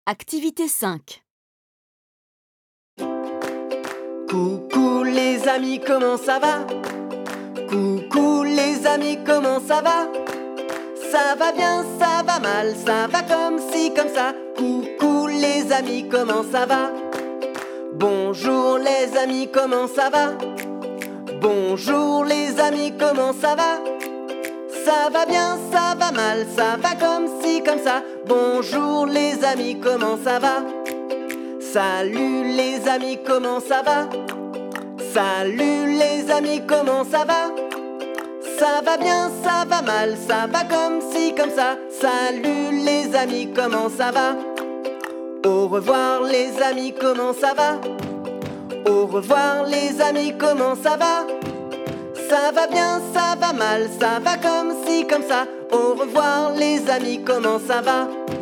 Activité 5. Coucou les amis, comment ça va? Coucou les amis, comment ça va? Ça va bien, ça va mal, ça va comme ci, comme ça. Coucou les amis, comment ça va? Bonjour les amis, comment ça va? Bonjour les amis, comment ça va? Ça va bien, ça va mal, ça va comme ci, comme ça. Bonjour les amis, comment ça va? Salut les amis, comment ça va? Salut les amis, comment ça va? Ça va bien, ça va mal, ça va comme ci, comme ça. Salut les amis, comment ça va? Au revoir les amis, comment ça va? Au revoir les amis, comment ça va? Ça va bien, ça va mal, ça va comme ci, comme ça. Au revoir les amis, comment ça va?